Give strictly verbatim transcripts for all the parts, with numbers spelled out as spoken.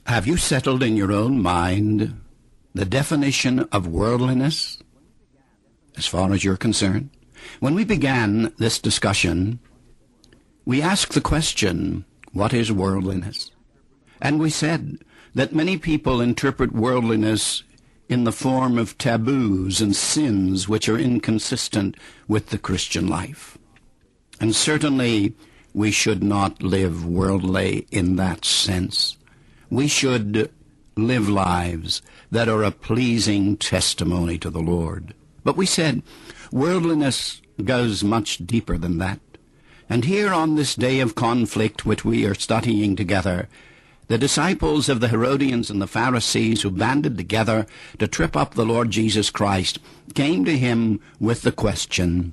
Have you settled in your own mind the definition of worldliness as far as you're concerned? When we began this discussion, we asked the question, what is worldliness? And we said that many people interpret worldliness in the form of taboos and sins which are inconsistent with the Christian life. And certainly we should not live worldly in that sense. We should live lives that are a pleasing testimony to the Lord. But we said worldliness goes much deeper than that. And here on this day of conflict which we are studying together, the disciples of the Herodians and the Pharisees who banded together to trip up the Lord Jesus Christ came to him with the question,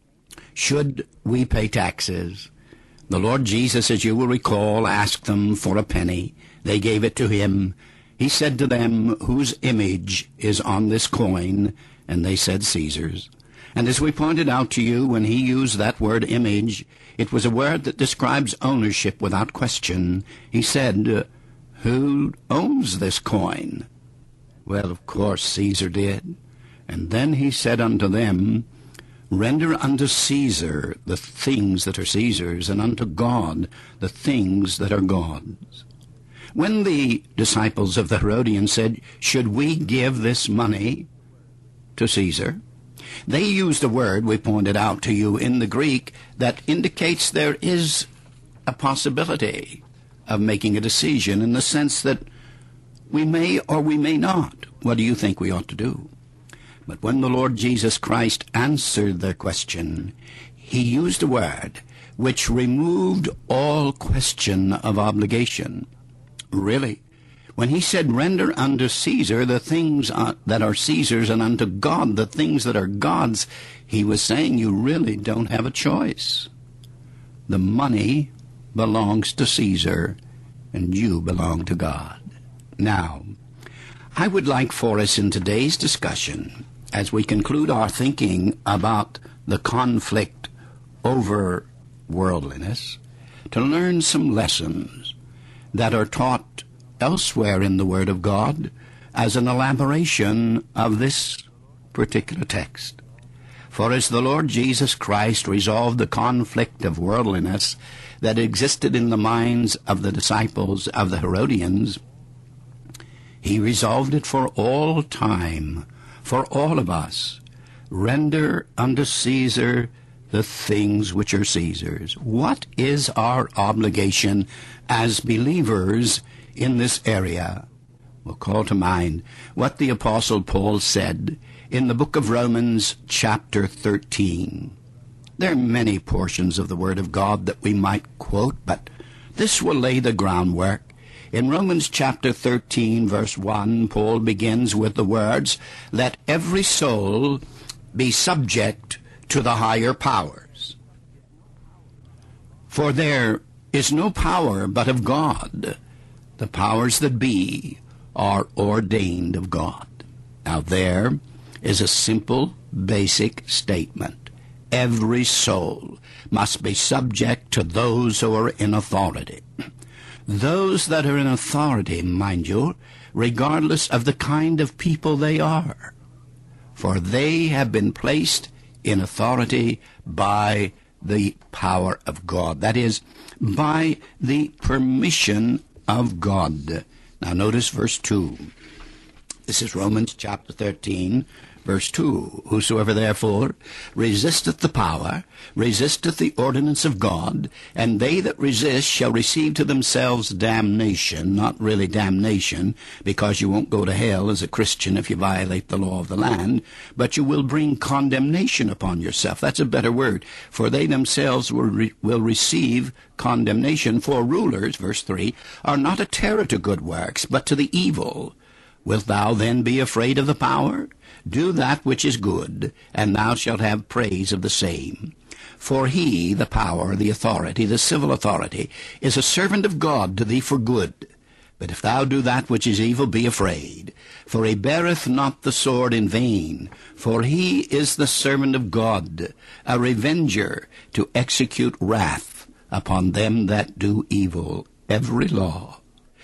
should we pay taxes? The Lord Jesus, as you will recall, asked them for a penny. They gave it to him. He said to them, whose image is on this coin? And they said, Caesar's. And as we pointed out to you, when he used that word image, it was a word that describes ownership without question. He said, who owns this coin? Well, of course, Caesar did. And then he said unto them, render unto Caesar the things that are Caesar's, and unto God the things that are God's. When the disciples of the Herodians said, should we give this money to Caesar? They used a word, we pointed out to you, in the Greek that indicates there is a possibility of making a decision in the sense that we may or we may not. What do you think we ought to do? But when the Lord Jesus Christ answered their question, he used a word which removed all question of obligation. Really, when he said, render unto Caesar the things that are Caesar's, and unto God the things that are God's, he was saying you really don't have a choice. The money belongs to Caesar, and you belong to God. Now, I would like for us in today's discussion, as we conclude our thinking about the conflict over worldliness, to learn some lessons that are taught elsewhere in the Word of God as an elaboration of this particular text. For as the Lord Jesus Christ resolved the conflict of worldliness that existed in the minds of the disciples of the Herodians, he resolved it for all time, for all of us. Render unto Caesar the things which are Caesar's. What is our obligation as believers in this area? We'll call to mind what the Apostle Paul said in the book of Romans chapter thirteen. There are many portions of the Word of God that we might quote, but this will lay the groundwork. In Romans chapter thirteen, verse one, Paul begins with the words, let every soul be subject to the higher powers. For there is no power but of God. The powers that be are ordained of God. Now there is a simple, basic statement. Every soul must be subject to those who are in authority. Those that are in authority, mind you, regardless of the kind of people they are. For they have been placed in authority by the power of God. That is, by the permission of God. Now notice verse two. This is Romans chapter thirteen, verse two. Whosoever therefore resisteth the power, resisteth the ordinance of God, and they that resist shall receive to themselves damnation. Not really damnation, because you won't go to hell as a Christian if you violate the law of the land, but you will bring condemnation upon yourself. That's a better word. For they themselves will, re- will receive condemnation. For rulers, verse three, are not a terror to good works, but to the evil. Wilt thou then be afraid of the power? Do that which is good, and thou shalt have praise of the same. For he, the power, the authority, the civil authority, is a servant of God to thee for good. But if thou do that which is evil, be afraid. For he beareth not the sword in vain, for he is the servant of God, a revenger to execute wrath upon them that do evil. Every law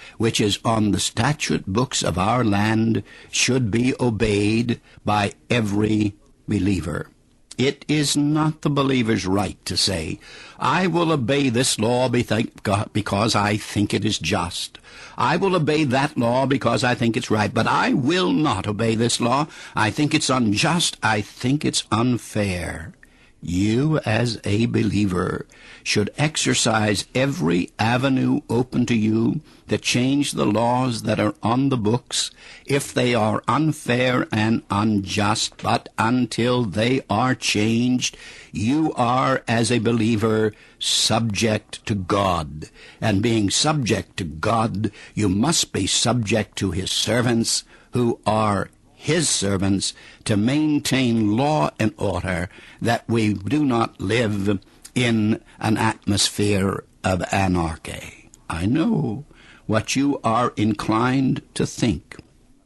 which is on the statute books of our land should be obeyed by every believer. It is not the believer's right to say, I will obey this law because I think it is just. I will obey that law because I think it's right, but I will not obey this law. I think it's unjust. I think it's unfair. You, as a believer, should exercise every avenue open to you to change the laws that are on the books if they are unfair and unjust. But until they are changed, you are, as a believer, subject to God. And being subject to God, you must be subject to his servants, who are his servants, to maintain law and order, that we do not live in an atmosphere of anarchy. I know what you are inclined to think.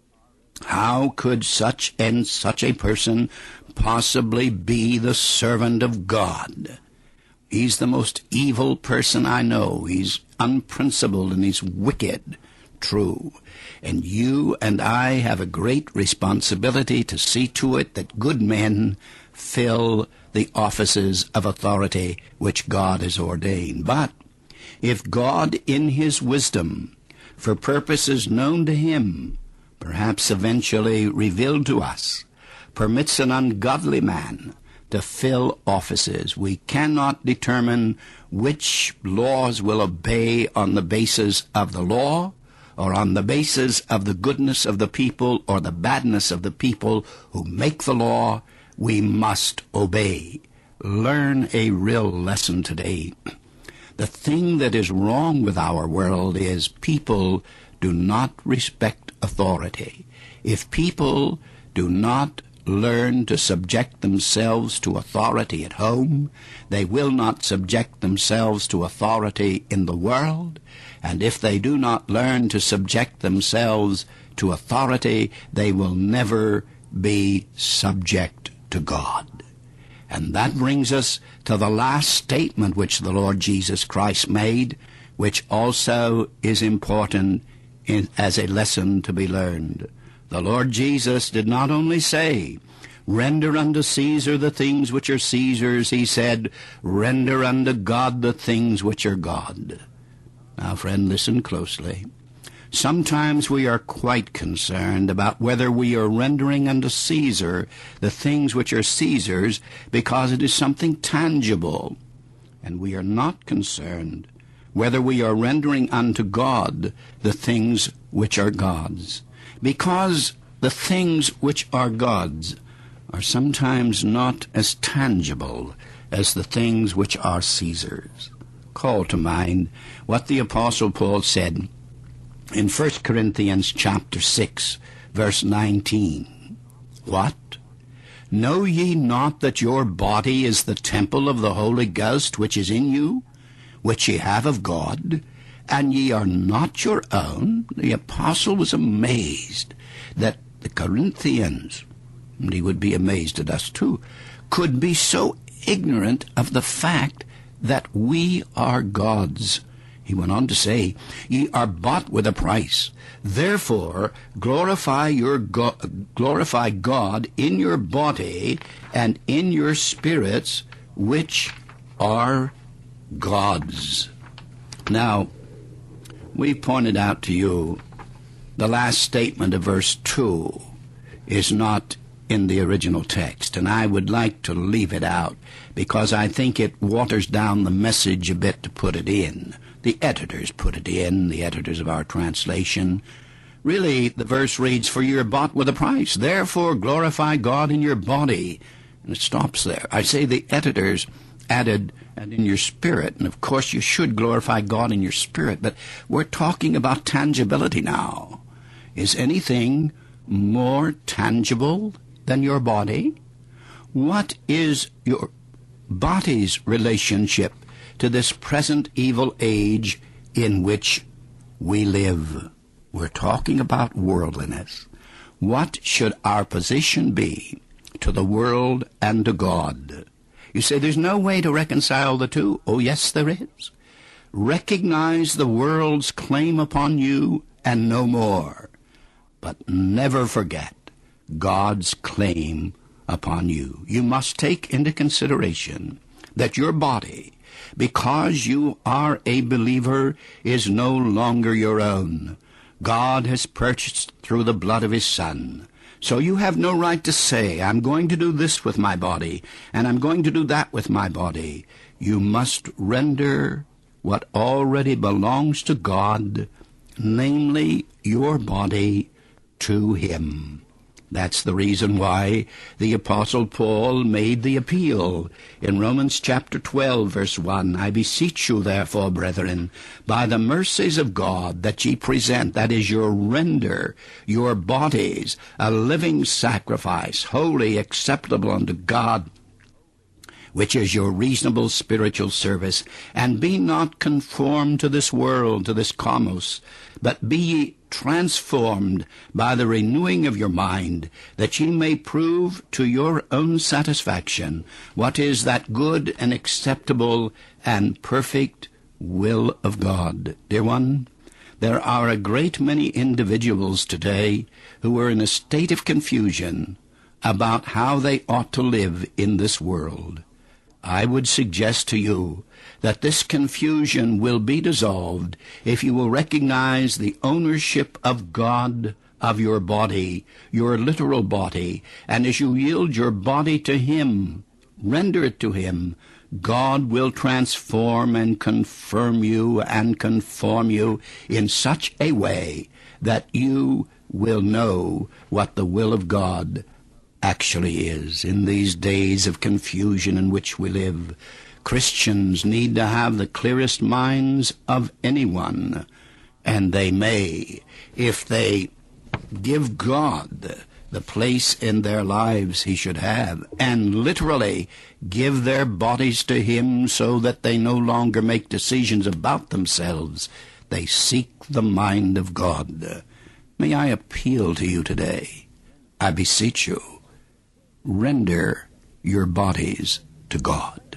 How could such and such a person possibly be the servant of God? He's the most evil person I know. He's unprincipled and he's wicked. True. And you and I have a great responsibility to see to it that good men fill the offices of authority which God has ordained. But if God, in his wisdom, for purposes known to him, perhaps eventually revealed to us, permits an ungodly man to fill offices, we cannot determine which laws will obey on the basis of the law, or on the basis of the goodness of the people or the badness of the people who make the law. We must obey. Learn a real lesson today. The thing that is wrong with our world is people do not respect authority. If people do not learn to subject themselves to authority at home, they will not subject themselves to authority in the world. And if they do not learn to subject themselves to authority, they will never be subject to God. And that brings us to the last statement which the Lord Jesus Christ made, which also is important in, as a lesson to be learned. The Lord Jesus did not only say, render unto Caesar the things which are Caesar's. He said, render unto God the things which are God. Now, friend, listen closely. Sometimes we are quite concerned about whether we are rendering unto Caesar the things which are Caesar's because it is something tangible. And we are not concerned whether we are rendering unto God the things which are God's. Because the things which are God's are sometimes not as tangible as the things which are Caesar's. Call to mind what the Apostle Paul said in First Corinthians chapter six, verse nineteen. What? Know ye not that your body is the temple of the Holy Ghost which is in you, which ye have of God, and ye are not your own? The Apostle was amazed that the Corinthians, and he would be amazed at us too, could be so ignorant of the fact that we are God's. He went on to say, ye are bought with a price. Therefore, glorify your go- glorify God in your body and in your spirits, which are God's. Now, we pointed out to you the last statement of verse two is not in the original text, and I would like to leave it out because I think it waters down the message a bit to put it in. The editors put it in, the editors of our translation. Really, the verse reads, for you are bought with a price, therefore glorify God in your body. And it stops there. I say the editors added, and in your spirit, and of course you should glorify God in your spirit, but we're talking about tangibility now. Is anything more tangible than your body? What is your body's relationship to this present evil age in which we live? We're talking about worldliness. What should our position be to the world and to God? You say there's no way to reconcile the two. Oh, yes, there is. Recognize the world's claim upon you and no more. But never forget God's claim upon you. You must take into consideration that your body, because you are a believer, is no longer your own. God has purchased through the blood of his Son. So you have no right to say, I'm going to do this with my body, and I'm going to do that with my body. You must render what already belongs to God, namely your body, to him. That's the reason why the Apostle Paul made the appeal in Romans chapter twelve, verse one. I beseech you, therefore, brethren, by the mercies of God, that ye present, that is, your render, your bodies, a living sacrifice, holy, acceptable unto God, which is your reasonable spiritual service. And be not conformed to this world, to this cosmos, but be ye transformed by the renewing of your mind, that ye may prove to your own satisfaction what is that good and acceptable and perfect will of God. Dear one, there are a great many individuals today who are in a state of confusion about how they ought to live in this world. I would suggest to you that this confusion will be dissolved if you will recognize the ownership of God of your body, your literal body, and as you yield your body to him, render it to him, God will transform and confirm you and conform you in such a way that you will know what the will of God actually is. In these days of confusion in which we live, Christians need to have the clearest minds of anyone, and they may, if they give God the place in their lives he should have, and literally give their bodies to him so that they no longer make decisions about themselves. They seek the mind of God. May I appeal to you today, I beseech you, render your bodies to God.